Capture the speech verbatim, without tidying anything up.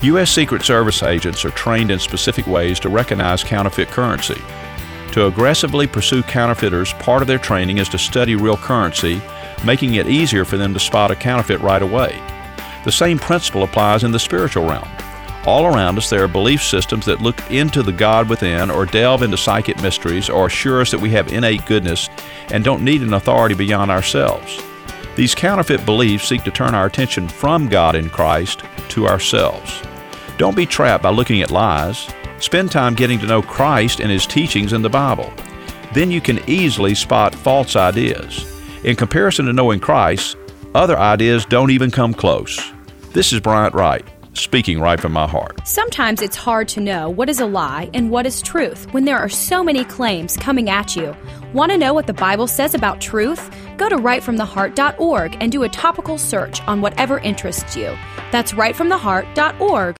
U S. Secret Service agents are trained in specific ways to recognize counterfeit currency. To aggressively pursue counterfeiters, part of their training is to study real currency, making it easier for them to spot a counterfeit right away. The same principle applies in the spiritual realm. All around us, there are belief systems that look into the God within or delve into psychic mysteries or assure us that we have innate goodness and don't need an authority beyond ourselves. These counterfeit beliefs seek to turn our attention from God in Christ to ourselves. Don't be trapped by looking at lies. Spend time getting to know Christ and His teachings in the Bible. Then you can easily spot false ideas. In comparison to knowing Christ, other ideas don't even come close. This is Bryant Wright, speaking right from my heart. Sometimes it's hard to know what is a lie and what is truth when there are so many claims coming at you. Want to know what the Bible says about truth? Go to right from the heart dot org and do a topical search on whatever interests you. That's right from the heart dot org.